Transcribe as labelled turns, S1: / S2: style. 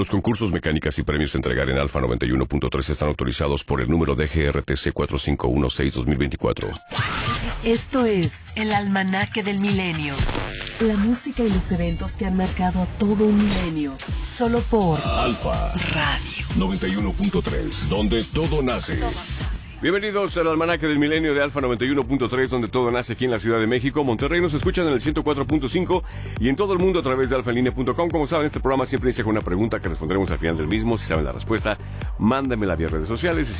S1: Los concursos, mecánicas y premios a entregar en Alfa 91.3 están autorizados por el número de GRTC 4516-2024.
S2: Esto es el Almanaque del Milenio. La música y los eventos que han marcado a todo un milenio. Solo por
S1: Alfa
S2: Radio
S1: 91.3, donde todo nace. Bienvenidos al Almanaque del Milenio de Alfa 91.3, donde todo nace aquí en la Ciudad de México. Monterrey nos escuchan en el 104.5 y en todo el mundo a través de alfalinea.com. Como saben, este programa siempre inicia con una pregunta que responderemos al final del mismo. Si saben la respuesta, mándenmela vía redes sociales. Y